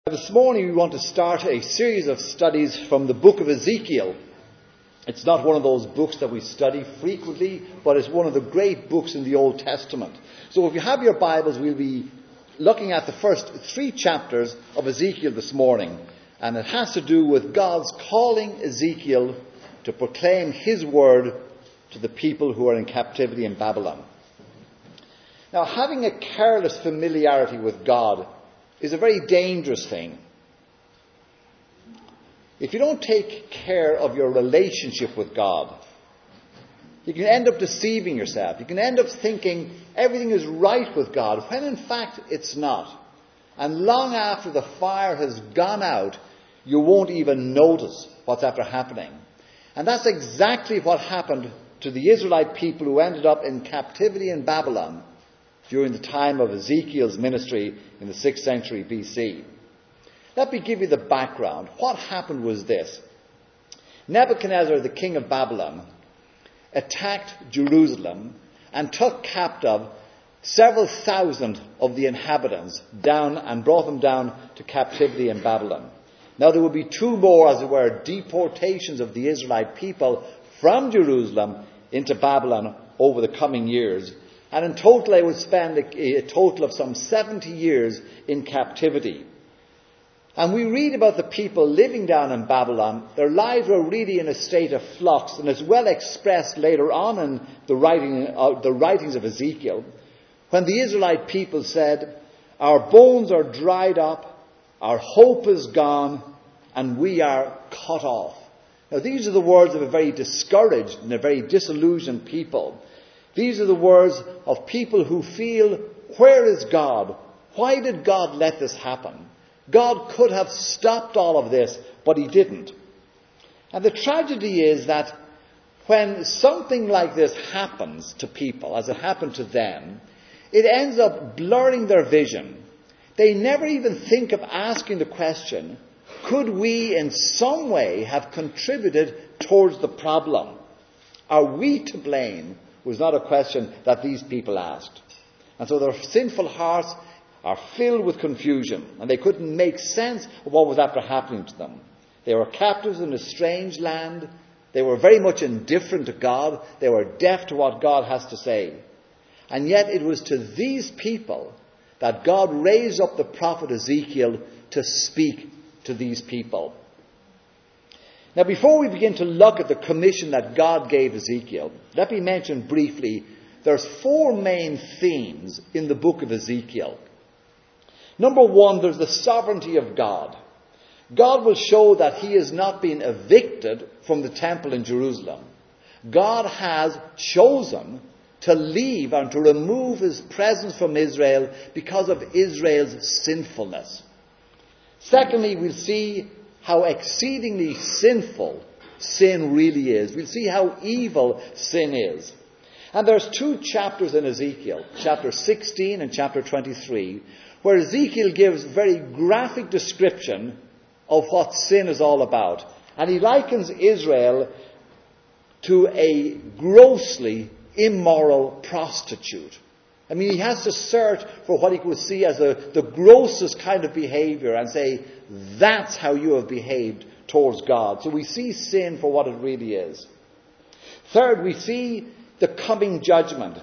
This morning we want to start a series of studies from the book of Ezekiel. It's not one of those books that we study frequently, but it's one of the great books in the Old Testament. So if you have your Bibles, we'll be looking at the first 3 chapters of Ezekiel this morning. And it has to do with God's calling Ezekiel to proclaim his word to the people who are in captivity in Babylon. Now, having a careless familiarity with God is a very dangerous thing. If you don't take care of your relationship with God, you can end up deceiving yourself. You can end up thinking everything is right with God, when in fact it's not. And long after the fire has gone out, you won't even notice what's after happening. And that's exactly what happened to the Israelite people who ended up in captivity in Babylon during the time of Ezekiel's ministry in the 6th century BC. Let me give you the background. What happened was this. Nebuchadnezzar, the king of Babylon, attacked Jerusalem and took captive several thousand of the inhabitants down and brought them down to captivity in Babylon. Now there will be 2 more, as it were, deportations of the Israelite people from Jerusalem into Babylon over the coming years. And in total, they would spend a total of some 70 years in captivity. And we read about the people living down in Babylon. Their lives were really in a state of flux, and it's well expressed later on in the writings of Ezekiel, when the Israelite people said, "Our bones are dried up, our hope is gone, and we are cut off." Now, these are the words of a very discouraged and a very disillusioned people. These are the words of people who feel, where is God? Why did God let this happen? God could have stopped all of this, but he didn't. And the tragedy is that when something like this happens to people, as it happened to them, it ends up blurring their vision. They never even think of asking the question, could we in some way have contributed towards the problem? Are we to blame? Was not a question that these people asked. And so their sinful hearts are filled with confusion, and they couldn't make sense of what was after happening to them. They were captives in a strange land. They were very much indifferent to God. They were deaf to what God has to say. And yet it was to these people that God raised up the prophet Ezekiel to speak to these people. Now, before we begin to look at the commission that God gave Ezekiel, let me mention briefly, there's 4 main themes in the book of Ezekiel. Number 1, there's the sovereignty of God. God will show that he has not been evicted from the temple in Jerusalem. God has chosen to leave and to remove his presence from Israel because of Israel's sinfulness. Secondly, we'll see how exceedingly sinful sin really is. We'll see how evil sin is. And there's 2 chapters in Ezekiel, chapter 16 and chapter 23, where Ezekiel gives very graphic description of what sin is all about. And he likens Israel to a grossly immoral prostitute. I mean, he has to search for what he could see as the grossest kind of behavior and say, that's how you have behaved towards God. So we see sin for what it really is. Third, we see the coming judgment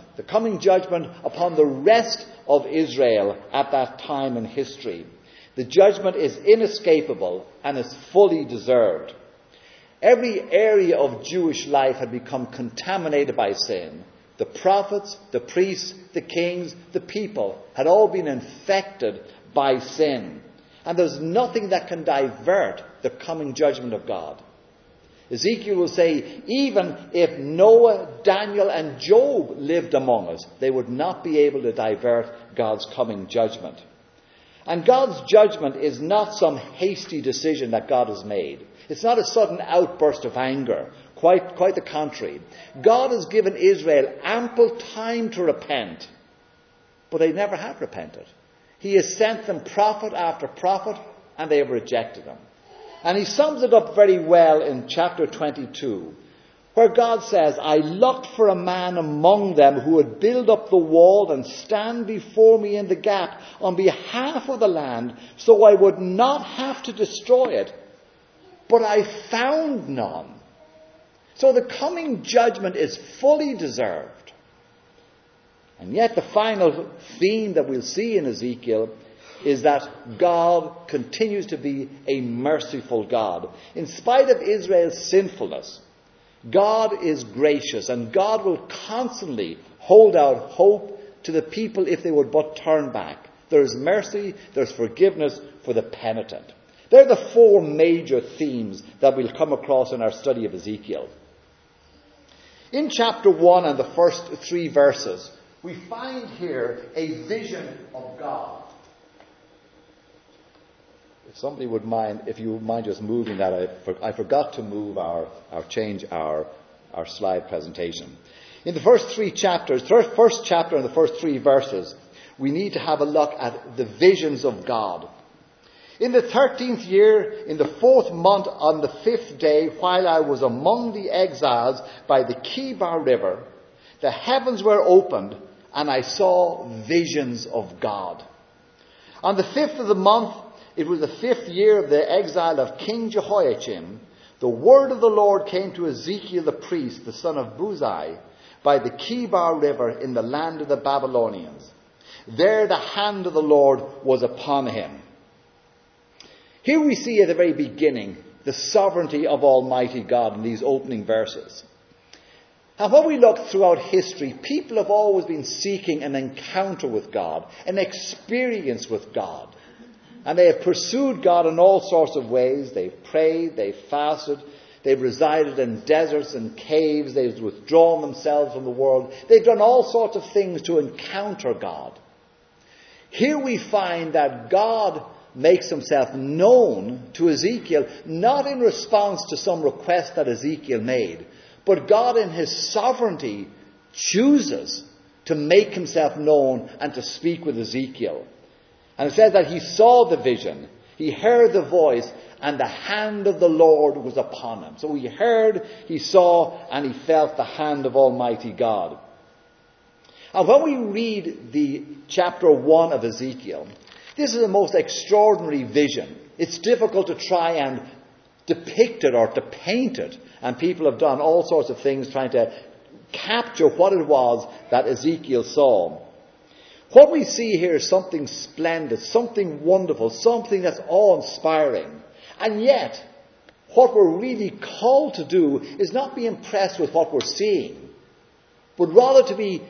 upon the rest of Israel at that time in history. The judgment is inescapable and is fully deserved. Every area of Jewish life had become contaminated by sin. The prophets, the priests, the kings, the people had all been infected by sin. And there's nothing that can divert the coming judgment of God. Ezekiel will say, even if Noah, Daniel, and Job lived among us, they would not be able to divert God's coming judgment. And God's judgment is not some hasty decision that God has made. It's not a sudden outburst of anger. Quite the contrary. God has given Israel ample time to repent, but they never have repented. He has sent them prophet after prophet, and they have rejected him. And he sums it up very well in chapter 22, where God says, I looked for a man among them who would build up the wall and stand before me in the gap on behalf of the land, so I would not have to destroy it. But I found none. So the coming judgment is fully deserved. And yet the final theme that we'll see in Ezekiel is that God continues to be a merciful God. In spite of Israel's sinfulness, God is gracious, and God will constantly hold out hope to the people if they would but turn back. There is mercy, there's forgiveness for the penitent. They're the four major themes that we'll come across in our study of Ezekiel. In chapter 1 and the first 3 verses, we find here a vision of God. If you would mind just moving that, I forgot to move change our slide presentation. In the first 3 chapters, first chapter and the first 3 verses, we need to have a look at the visions of God. In the 13th year, in the 4th month, on the 5th day, while I was among the exiles by the Kibar River, the heavens were opened, and I saw visions of God. On the 5th of the month, it was the 5th year of the exile of King Jehoiachin, the word of the Lord came to Ezekiel the priest, the son of Buzi, by the Kibar River in the land of the Babylonians. There the hand of the Lord was upon him. Here we see at the very beginning the sovereignty of Almighty God in these opening verses. And when we look throughout history, people have always been seeking an encounter with God, an experience with God. And they have pursued God in all sorts of ways. They've prayed, they've fasted, they've resided in deserts and caves, they've withdrawn themselves from the world. They've done all sorts of things to encounter God. Here we find that God makes himself known to Ezekiel, not in response to some request that Ezekiel made, but God in his sovereignty chooses to make himself known and to speak with Ezekiel. And it says that he saw the vision, he heard the voice, and the hand of the Lord was upon him. So he heard, he saw, and he felt the hand of Almighty God. And when we read the chapter 1 of Ezekiel, this is a most extraordinary vision. It's difficult to try and depict it or to paint it. And people have done all sorts of things trying to capture what it was that Ezekiel saw. What we see here is something splendid, something wonderful, something that's awe-inspiring. And yet, what we're really called to do is not be impressed with what we're seeing, but rather to be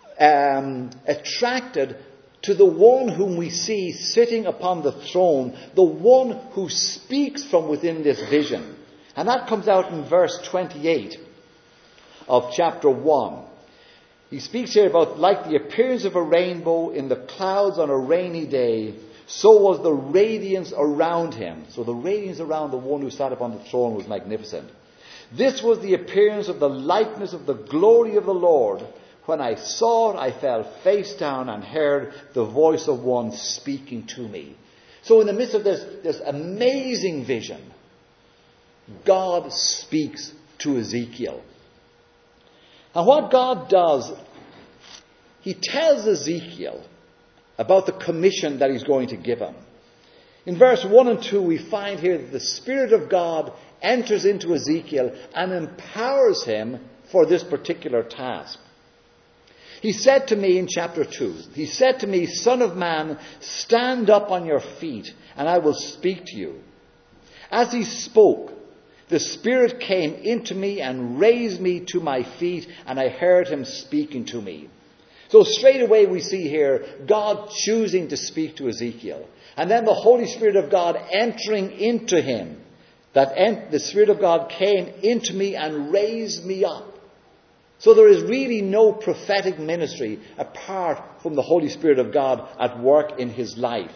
attracted to the one whom we see sitting upon the throne, the one who speaks from within this vision. And that comes out in verse 28 of chapter 1. He speaks here about, like the appearance of a rainbow in the clouds on a rainy day, so was the radiance around him. So the radiance around the one who sat upon the throne was magnificent. This was the appearance of the likeness of the glory of the Lord. When I saw it, I fell face down and heard the voice of one speaking to me. So in the midst of this amazing vision, God speaks to Ezekiel. And what God does, he tells Ezekiel about the commission that he's going to give him. In verse 1 and 2, we find here that the Spirit of God enters into Ezekiel and empowers him for this particular task. He said to me in chapter 2, he said to me, Son of man, stand up on your feet, and I will speak to you. As he spoke, the Spirit came into me and raised me to my feet, and I heard him speaking to me. So straight away we see here God choosing to speak to Ezekiel. And then the Holy Spirit of God entering into him. The Spirit of God came into me and raised me up. So there is really no prophetic ministry apart from the Holy Spirit of God at work in his life.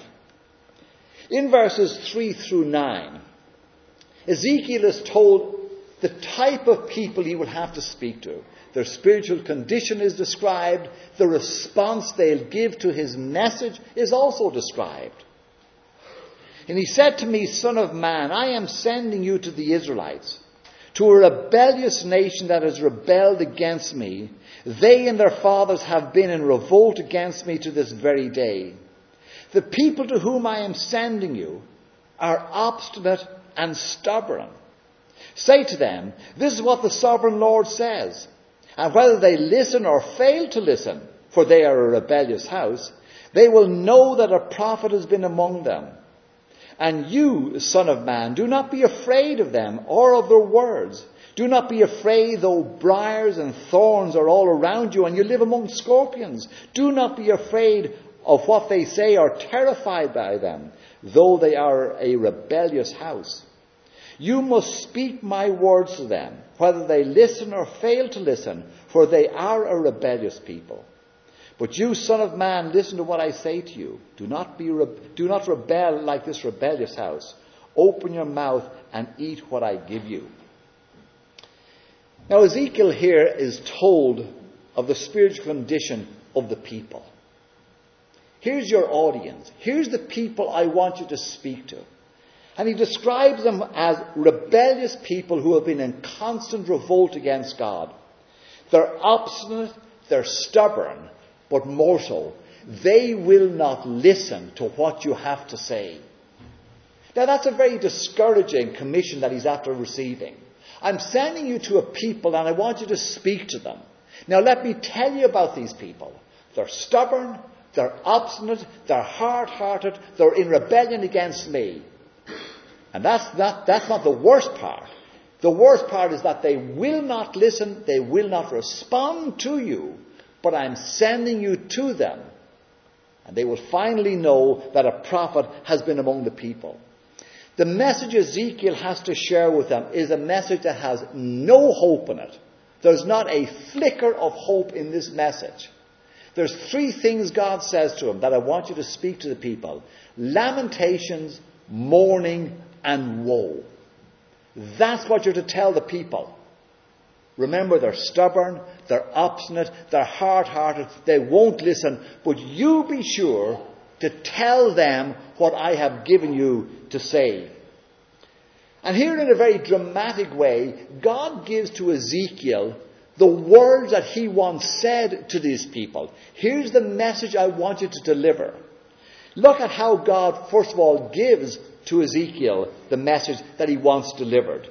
In verses 3 through 9, Ezekiel is told the type of people he will have to speak to. Their spiritual condition is described. The response they'll give to his message is also described. And he said to me, Son of man, I am sending you to the Israelites, to a rebellious nation that has rebelled against me. They and their fathers have been in revolt against me to this very day. The people to whom I am sending you are obstinate and stubborn. Say to them, this is what the sovereign Lord says. And whether they listen or fail to listen, for they are a rebellious house, they will know that a prophet has been among them. And you, son of man, do not be afraid of them or of their words. Do not be afraid, though briars and thorns are all around you and you live among scorpions. Do not be afraid of what they say or terrified by them, though they are a rebellious house. You must speak my words to them, whether they listen or fail to listen, for they are a rebellious people. But you, son of man, listen to what I say to you. Do not rebel like this rebellious house. Open your mouth and eat what I give you. Now Ezekiel here is told of the spiritual condition of the people. Here's your audience. Here's the people I want you to speak to. And he describes them as rebellious people who have been in constant revolt against God. They're obstinate, they're stubborn, but more so, they will not listen to what you have to say. Now that's a very discouraging commission that he's after receiving. I'm sending you to a people and I want you to speak to them. Now let me tell you about these people. They're stubborn, they're obstinate, they're hard-hearted, they're in rebellion against me. And that's not the worst part. The worst part is that they will not listen, they will not respond to you, but I'm sending you to them. And they will finally know that a prophet has been among the people. The message Ezekiel has to share with them is a message that has no hope in it. There's not a flicker of hope in this message. There's three things God says to him that I want you to speak to the people. Lamentations, mourning, and woe. That's what you're to tell the people. Remember, they're stubborn, they're obstinate, they're hard-hearted, they won't listen, but you be sure to tell them what I have given you to say. And here in a very dramatic way, God gives to Ezekiel the words that he once said to these people. Here's the message I want you to deliver. Look at how God, first of all, gives to Ezekiel the message that he wants delivered.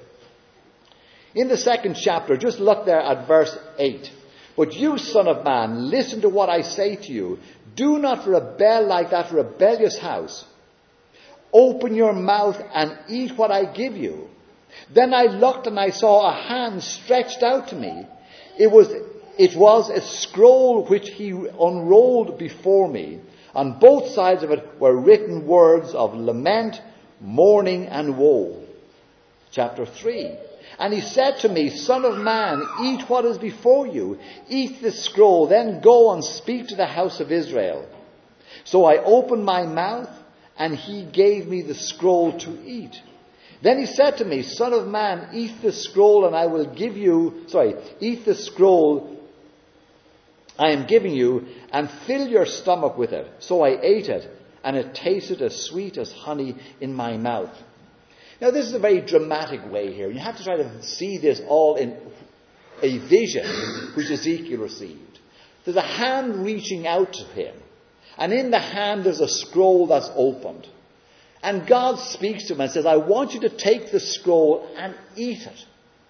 In the second chapter, just look there at verse 8. But you, son of man, listen to what I say to you. Do not rebel like that rebellious house. Open your mouth and eat what I give you. Then I looked and I saw a hand stretched out to me. It was a scroll which he unrolled before me. On both sides of it were written words of lament, mourning, and woe. Chapter 3. And he said to me, Son of man, eat what is before you. Eat the scroll, then go and speak to the house of Israel. So I opened my mouth, and he gave me the scroll to eat. Then he said to me, Son of man, eat the scroll, and I will give you, eat the scroll I am giving you, and fill your stomach with it. So I ate it, and it tasted as sweet as honey in my mouth. Now this is a very dramatic way here. You have to try to see this all in a vision which Ezekiel received. There's a hand reaching out to him. And in the hand there's a scroll that's opened. And God speaks to him and says, I want you to take the scroll and eat it.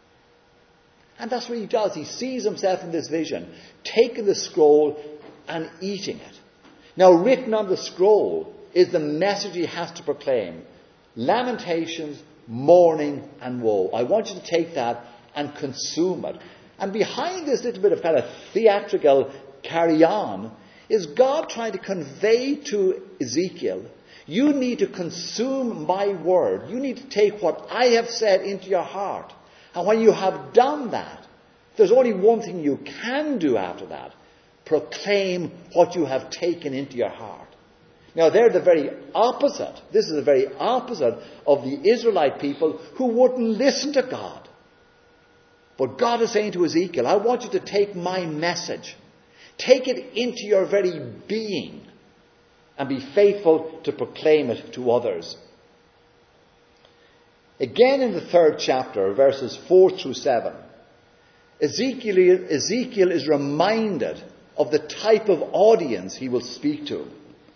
And that's what he does. He sees himself in this vision, taking the scroll and eating it. Now written on the scroll is the message he has to proclaim. Lamentations, mourning, and woe. I want you to take that and consume it. And behind this little bit of kind of theatrical carry-on is God trying to convey to Ezekiel, you need to consume my word. You need to take what I have said into your heart. And when you have done that, there's only one thing you can do after that. Proclaim what you have taken into your heart. Now they're the very opposite. This is the very opposite of the Israelite people who wouldn't listen to God. But God is saying to Ezekiel, I want you to take my message. Take it into your very being and be faithful to proclaim it to others. Again in the 3rd chapter, verses 4 through 7, Ezekiel is reminded of the type of audience he will speak to.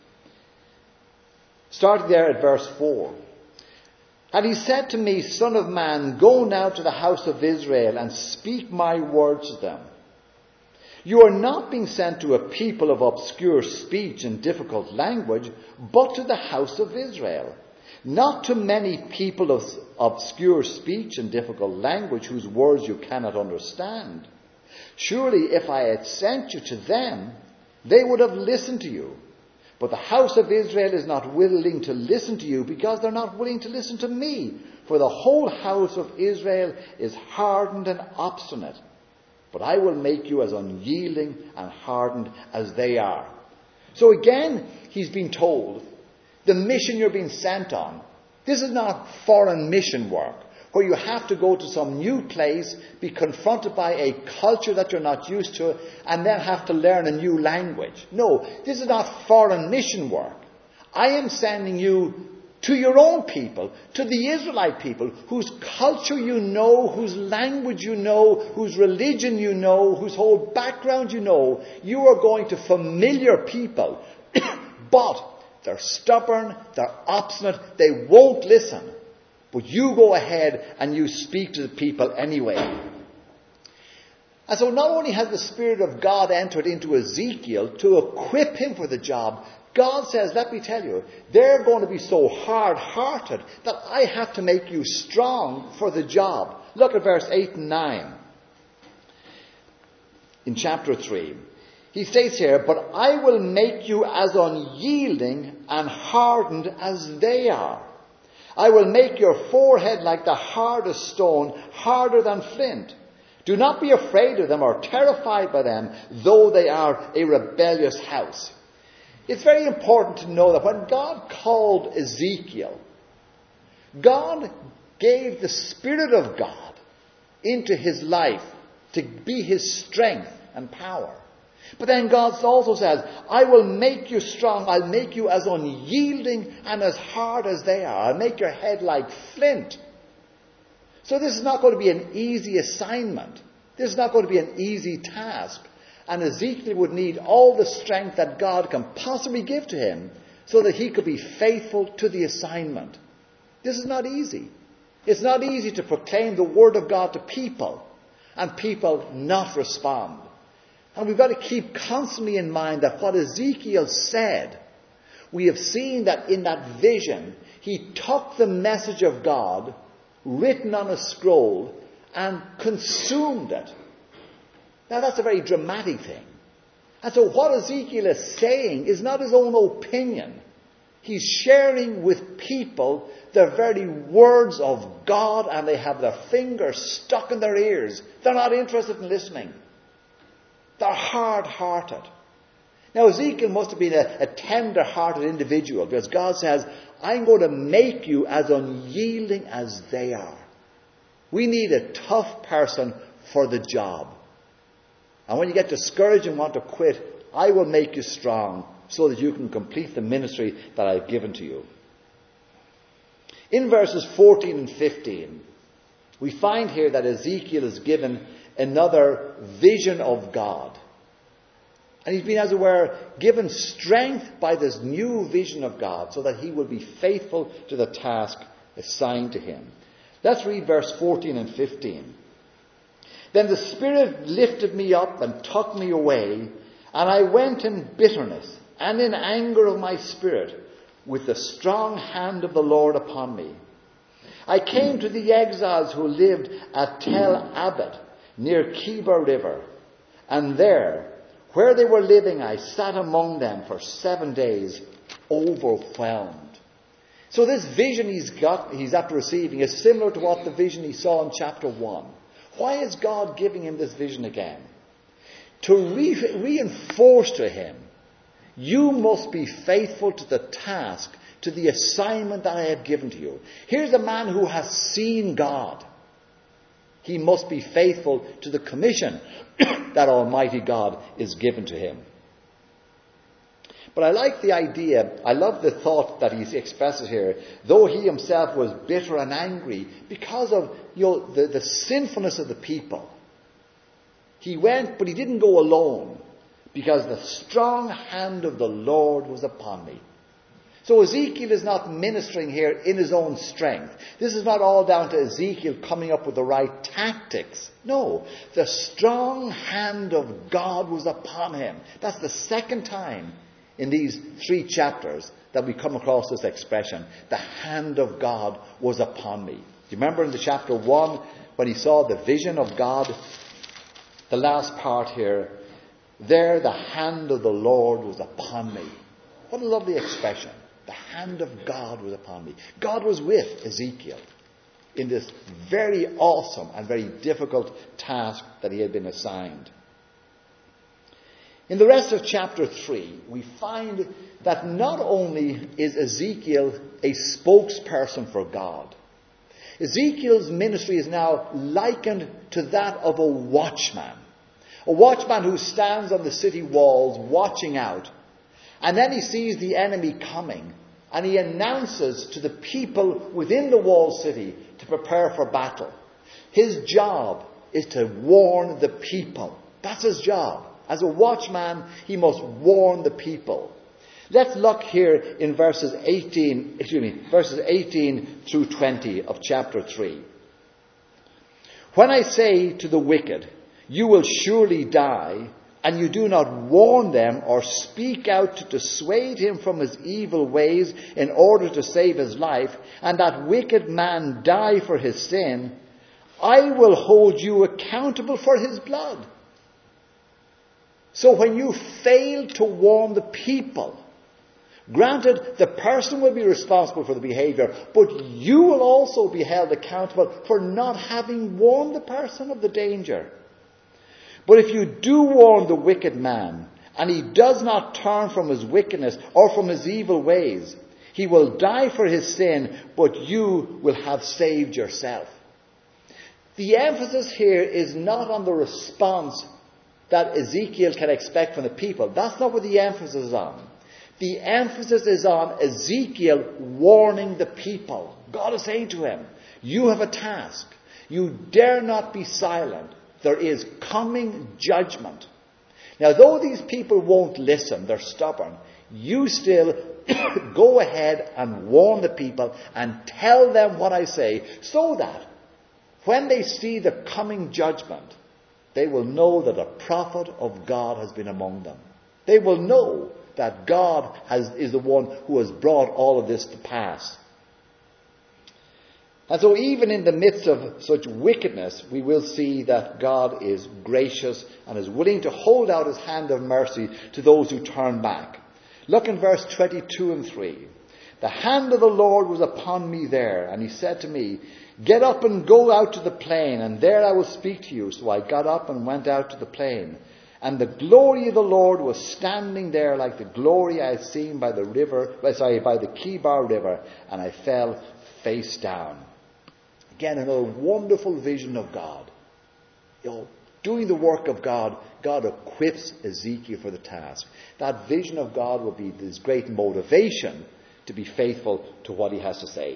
Starting there at verse 4. And he said to me, Son of man, go now to the house of Israel and speak my words to them. You are not being sent to a people of obscure speech and difficult language, but to the house of Israel. Not to many people of obscure speech and difficult language whose words you cannot understand. Surely if I had sent you to them, they would have listened to you. But the house of Israel is not willing to listen to you because they're not willing to listen to me. For the whole house of Israel is hardened and obstinate. But I will make you as unyielding and hardened as they are. So again, he's been told, the mission you're being sent on, this is not foreign mission work, where you have to go to some new place, be confronted by a culture that you're not used to, and then have to learn a new language. No, this is not foreign mission work. I am sending you to your own people, to the Israelite people, whose culture you know, whose language you know, whose religion you know, whose whole background you know. You are going to familiar people, but they're stubborn, they're obstinate, they won't listen. But you go ahead and you speak to the people anyway. And so not only has the Spirit of God entered into Ezekiel to equip him for the job, God says, let me tell you, they're going to be so hard-hearted that I have to make you strong for the job. Look at verse 8 and 9 in chapter 3. He states here, but I will make you as unyielding and hardened as they are. I will make your forehead like the hardest stone, harder than flint. Do not be afraid of them or terrified by them, though they are a rebellious house. It's very important to know that when God called Ezekiel, God gave the Spirit of God into his life to be his strength and power. But then God also says, I will make you strong. I'll make you as unyielding and as hard as they are. I'll make your head like flint. So this is not going to be an easy assignment. This is not going to be an easy task. And Ezekiel would need all the strength that God can possibly give to him so that he could be faithful to the assignment. This is not easy. It's not easy to proclaim the word of God to people and people not respond. And we've got to keep constantly in mind that what Ezekiel said, we have seen that in that vision, he took the message of God written on a scroll and consumed it. Now that's a very dramatic thing. And so what Ezekiel is saying is not his own opinion. He's sharing with people the very words of God, and they have their fingers stuck in their ears. They're not interested in listening. They're hard-hearted. Now Ezekiel must have been a tender-hearted individual, because God says, I'm going to make you as unyielding as they are. We need a tough person for the job. And when you get discouraged and want to quit, I will make you strong so that you can complete the ministry that I've given to you. In verses 14 and 15, we find here that Ezekiel is given another vision of God. And he's been, as it were, given strength by this new vision of God so that he will be faithful to the task assigned to him. Let's read verse 14 and 15. Then the Spirit lifted me up and took me away, and I went in bitterness and in anger of my spirit, with the strong hand of the Lord upon me. I came to the exiles who lived at Tel Abad, near Kibar River, and there, where they were living, I sat among them for 7 days, overwhelmed. So this vision he's after receiving is similar to what the vision he saw in chapter 1. Why is God giving him this vision again? To reinforce to him, you must be faithful to the task, to the assignment that I have given to you. Here's a man who has seen God. He must be faithful to the commission that Almighty God is given to him. But I like the idea, I love the thought that he expresses here, though he himself was bitter and angry because of the sinfulness of the people. He went, but he didn't go alone, because the strong hand of the Lord was upon me. So Ezekiel is not ministering here in his own strength. This is not all down to Ezekiel coming up with the right tactics. No, the strong hand of God was upon him. That's the second time in these 3 chapters that we come across this expression. The hand of God was upon me. Do you remember in the chapter 1 when he saw the vision of God? The last part here, there the hand of the Lord was upon me. What a lovely expression. The hand of God was upon me. God was with Ezekiel in this very awesome and very difficult task that he had been assigned. In the rest of chapter 3, we find that not only is Ezekiel a spokesperson for God, Ezekiel's ministry is now likened to that of a watchman. A watchman who stands on the city walls watching out. And then he sees the enemy coming, and he announces to the people within the walled city to prepare for battle. His job is to warn the people. That's his job. As a watchman, he must warn the people. Let's look here in verses 18 through 20 of chapter 3. When I say to the wicked, you will surely die, and you do not warn them or speak out to dissuade him from his evil ways in order to save his life, and that wicked man die for his sin, I will hold you accountable for his blood. So when you fail to warn the people, granted, the person will be responsible for the behavior, but you will also be held accountable for not having warned the person of the danger. But if you do warn the wicked man, and he does not turn from his wickedness or from his evil ways, he will die for his sin, but you will have saved yourself. The emphasis here is not on the response that Ezekiel can expect from the people. That's not what the emphasis is on. The emphasis is on Ezekiel warning the people. God is saying to him, you have a task. You dare not be silent. There is coming judgment. Now, though these people won't listen, they're stubborn, you still go ahead and warn the people and tell them what I say, so that when they see the coming judgment, they will know that a prophet of God has been among them. They will know that God is the one who has brought all of this to pass. And so even in the midst of such wickedness, we will see that God is gracious and is willing to hold out his hand of mercy to those who turn back. Look in verse 22 and 3. The hand of the Lord was upon me there, and he said to me, get up and go out to the plain, and there I will speak to you. So I got up and went out to the plain. And the glory of the Lord was standing there like the glory I had seen by the Kibar River, and I fell face down. Again, another wonderful vision of God. Doing the work of God, God equips Ezekiel for the task. That vision of God will be his great motivation to be faithful to what he has to say.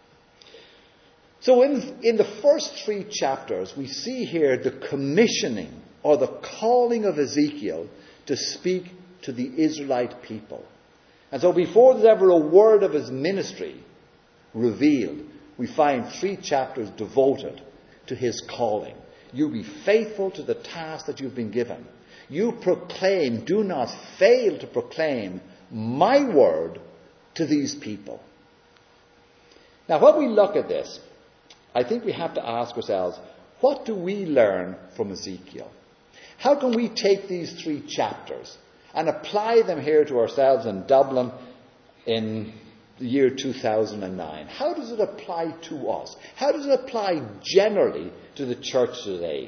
So in the first 3 chapters, we see here the commissioning or the calling of Ezekiel to speak to the Israelite people. And so before there's ever a word of his ministry revealed, we find 3 chapters devoted to his calling. You be faithful to the task that you've been given. You proclaim, do not fail to proclaim my word to these people. Now, when we look at this, I think we have to ask ourselves, what do we learn from Ezekiel? How can we take these 3 chapters and apply them here to ourselves in Dublin in the year 2009? How does it apply to us? How does it apply generally to the church today?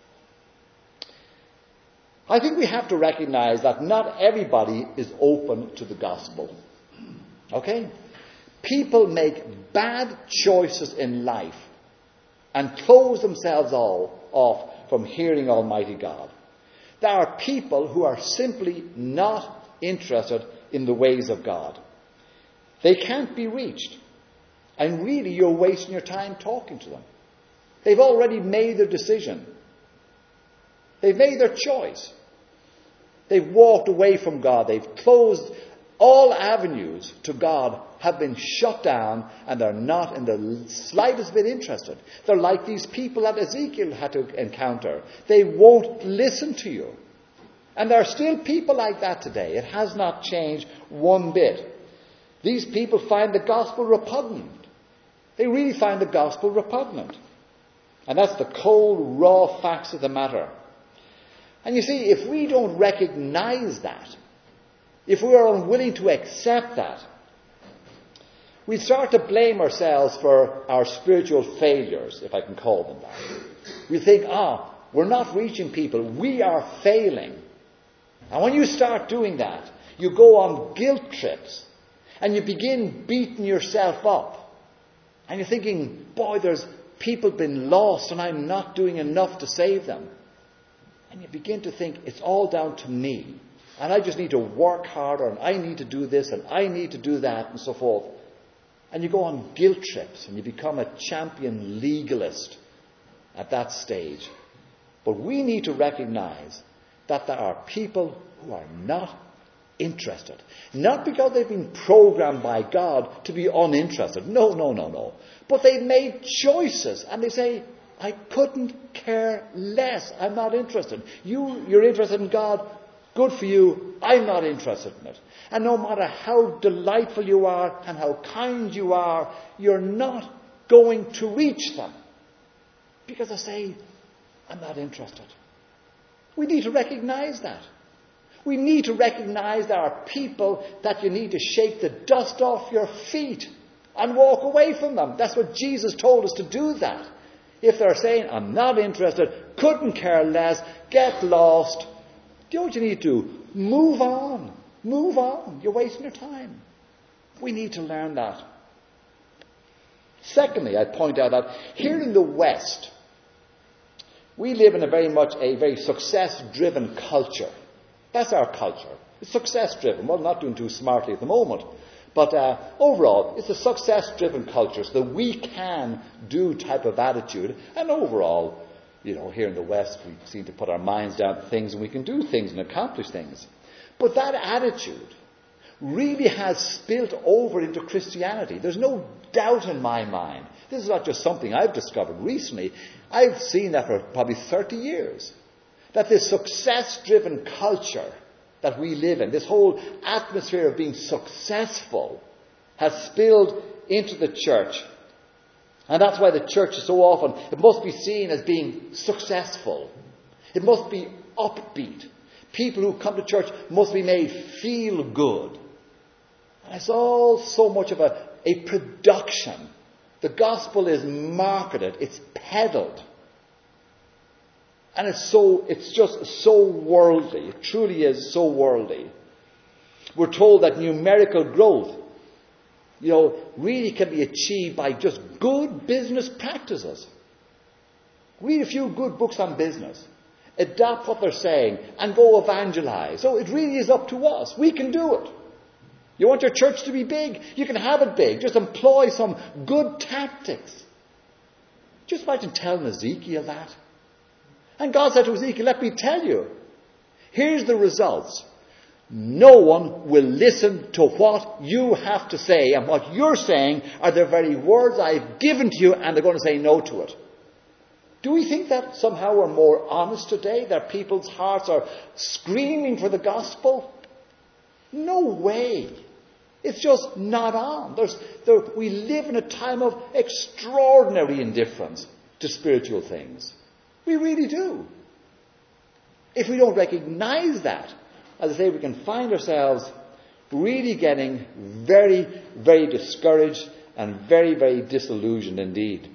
I think we have to recognize that not everybody is open to the gospel. Okay? People make bad choices in life and close themselves all off from hearing Almighty God. There are people who are simply not interested in the ways of God. They can't be reached. And really, you're wasting your time talking to them. They've already made their decision. They've made their choice. They've walked away from God. They've closed all avenues to God, have been shut down, and they're not in the slightest bit interested. They're like these people that Ezekiel had to encounter. They won't listen to you. And there are still people like that today. It has not changed one bit. These people find the gospel repugnant. They really find the gospel repugnant. And that's the cold, raw facts of the matter. And you see, if we don't recognize that, if we are unwilling to accept that, we start to blame ourselves for our spiritual failures, if I can call them that. We think, we're not reaching people. We are failing. And when you start doing that, you go on guilt trips and you begin beating yourself up. And you're thinking, boy, there's people been lost and I'm not doing enough to save them. And you begin to think, it's all down to me. And I just need to work harder, and I need to do this, and I need to do that, and so forth. And you go on guilt trips, and you become a champion legalist at that stage. But we need to recognize that there are people who are not interested. Not because they've been programmed by God to be uninterested. No. But they've made choices, and they say, I couldn't care less. I'm not interested. You're interested in God. Good for you. I'm not interested in it. And no matter how delightful you are and how kind you are, you're not going to reach them. Because they say, I'm not interested. We need to recognize that. We need to recognize there are people that you need to shake the dust off your feet and walk away from them. That's what Jesus told us to do that. If they're saying, I'm not interested, couldn't care less, get lost, do you know what you need to do? Move on. Move on. You're wasting your time. We need to learn that. Secondly, I point out that here in the West, we live in a very success-driven culture. That's our culture. It's success-driven. Well, not doing too smartly at the moment. But overall, it's a success-driven culture. So the we can do type of attitude. And overall, here in the West, we seem to put our minds down to things and we can do things and accomplish things. But that attitude really has spilled over into Christianity. There's no doubt in my mind. This is not just something I've discovered recently. I've seen that for probably 30 years. That this success-driven culture that we live in, this whole atmosphere of being successful, has spilled into the church. And that's why the church is so often, it must be seen as being successful. It must be upbeat. People who come to church must be made feel good. And it's all so much of a production. The gospel is marketed, it's peddled. And it's just so worldly. It truly is so worldly. We're told that numerical growth, really can be achieved by just good business practices. Read a few good books on business. Adopt what they're saying and go evangelize. So it really is up to us. We can do it. You want your church to be big? You can have it big. Just employ some good tactics. Just imagine telling Ezekiel that. And God said to Ezekiel, let me tell you, here's the results. No one will listen to what you have to say, and what you're saying are the very words I've given to you, and they're going to say no to it. Do we think that somehow we're more honest today, that people's hearts are screaming for the gospel? No way. It's just not on. We live in a time of extraordinary indifference to spiritual things. We really do. If we don't recognize that, as I say, we can find ourselves really getting very, very discouraged and very, very disillusioned indeed.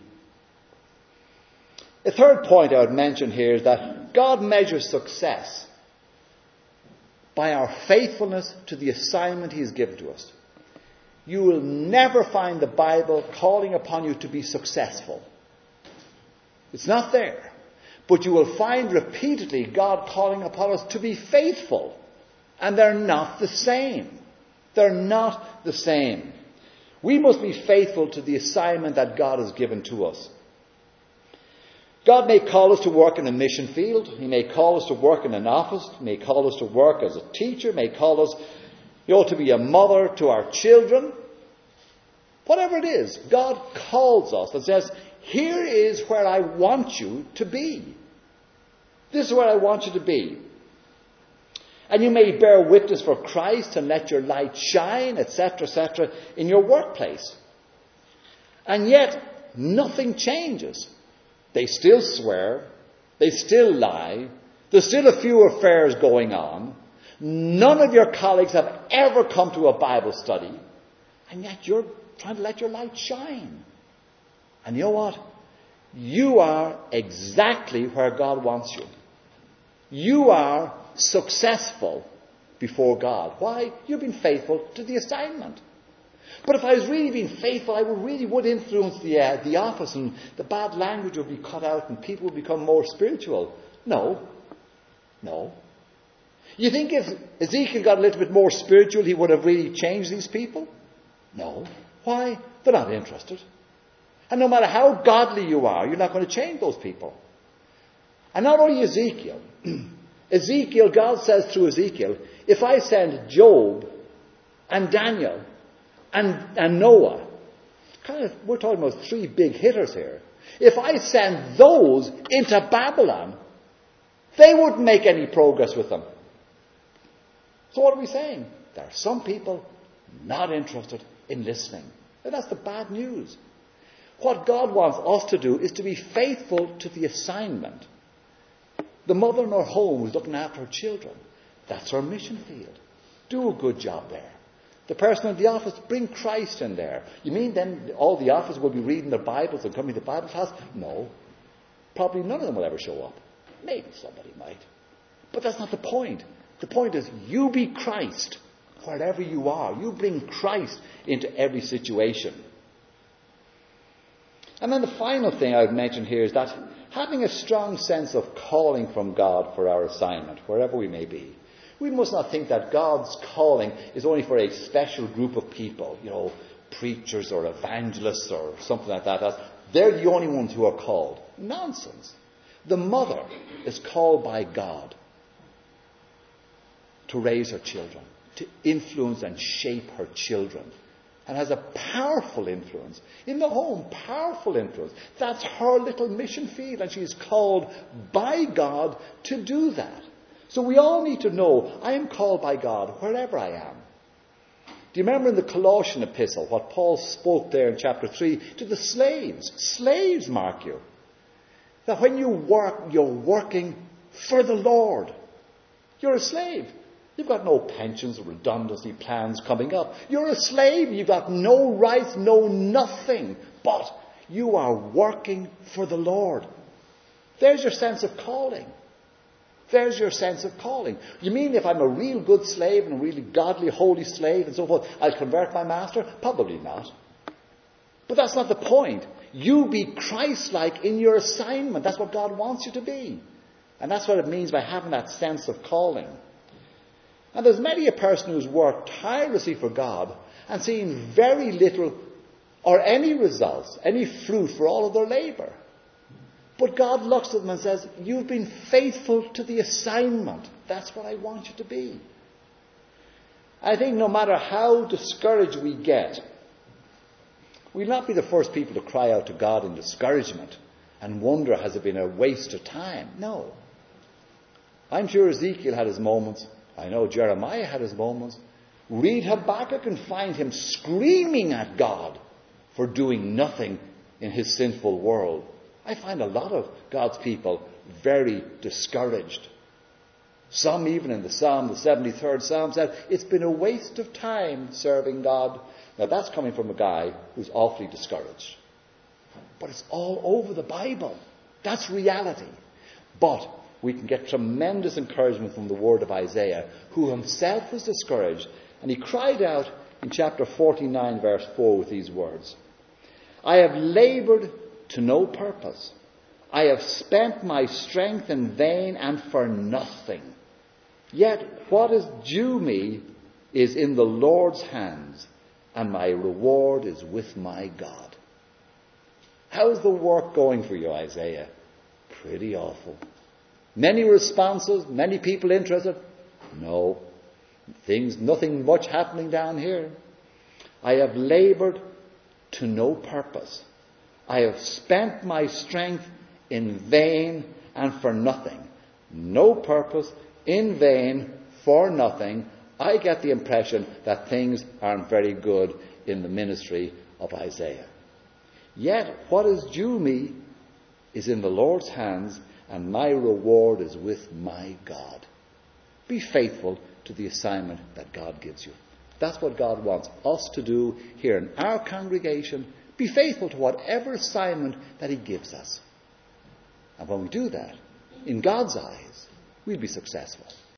The third point I would mention here is that God measures success by our faithfulness to the assignment He has given to us. You will never find the Bible calling upon you to be successful. It's not there. But you will find repeatedly God calling upon us to be faithful. And they're not the same. They're not the same. We must be faithful to the assignment that God has given to us. God may call us to work in a mission field. He may call us to work in an office. He may call us to work as a teacher. He may call us, to be a mother to our children. Whatever it is, God calls us and says, here is where I want you to be. This is where I want you to be. And you may bear witness for Christ and let your light shine, etc., in your workplace. And yet, nothing changes. They still swear. They still lie. There's still a few affairs going on. None of your colleagues have ever come to a Bible study. And yet you're trying to let your light shine. And you know what? You are exactly where God wants you. You are successful before God. Why? You've been faithful to the assignment. But if I was really being faithful, I would influence the office, and the bad language would be cut out and people would become more spiritual. No. You think if Ezekiel got a little bit more spiritual, he would have really changed these people? No. Why? They're not interested. And no matter how godly you are, you're not going to change those people. And not only Ezekiel. God says through Ezekiel, if I send Job and Daniel and Noah, we're talking about 3 big hitters here. If I send those into Babylon, they wouldn't make any progress with them. So what are we saying? There are some people not interested in listening. And that's the bad news. What God wants us to do is to be faithful to the assignment. The mother in her home who's looking after her children, that's her mission field. Do a good job there. The person in the office, bring Christ in there. You mean then all the office will be reading their Bibles and coming to Bible class? No. Probably none of them will ever show up. Maybe somebody might. But that's not the point. The point is you be Christ wherever you are. You bring Christ into every situation. And then the final thing I would mention here is that having a strong sense of calling from God for our assignment, wherever we may be. We must not think that God's calling is only for a special group of people, preachers or evangelists or something like that. They're the only ones who are called. Nonsense. The mother is called by God to raise her children, to influence and shape her children, and has a powerful influence in the home, powerful influence. That's her little mission field, and she's called by God to do that. So we all need to know, I am called by God wherever I am. Do you remember in the Colossian epistle what Paul spoke there in chapter 3 to the slaves? Slaves, mark you. That when you work, you're working for the Lord. You're a slave. You've got no pensions or redundancy plans coming up. You're a slave. You've got no rights, no nothing. But you are working for the Lord. There's your sense of calling. There's your sense of calling. You mean if I'm a real good slave and a really godly, holy slave and so forth, I'll convert my master? Probably not. But that's not the point. You be Christ-like in your assignment. That's what God wants you to be. And that's what it means by having that sense of calling. And there's many a person who's worked tirelessly for God and seen very little or any results, any fruit for all of their labour. But God looks at them and says, you've been faithful to the assignment. That's what I want you to be. I think no matter how discouraged we get, we'll not be the first people to cry out to God in discouragement and wonder, has it been a waste of time? No. I'm sure Ezekiel had his moments. I know Jeremiah had his moments. Read Habakkuk and find him screaming at God for doing nothing in his sinful world. I find a lot of God's people very discouraged. Some even in the 73rd Psalm, said, it's been a waste of time serving God. Now that's coming from a guy who's awfully discouraged. But it's all over the Bible. That's reality. But we can get tremendous encouragement from the word of Isaiah, who himself was discouraged. And he cried out in chapter 49, verse 4 with these words, I have laboured to no purpose. I have spent my strength in vain and for nothing. Yet what is due me is in the Lord's hands, and my reward is with my God. How's the work going for you, Isaiah? Pretty awful. Many responses, many people interested? No. Nothing much happening down here. I have laboured to no purpose. I have spent my strength in vain and for nothing. No purpose, in vain, for nothing. I get the impression that things aren't very good in the ministry of Isaiah. Yet what is due me is in the Lord's hands, and my reward is with my God. Be faithful to the assignment that God gives you. That's what God wants us to do here in our congregation. Be faithful to whatever assignment that He gives us. And when we do that, in God's eyes, we'll be successful.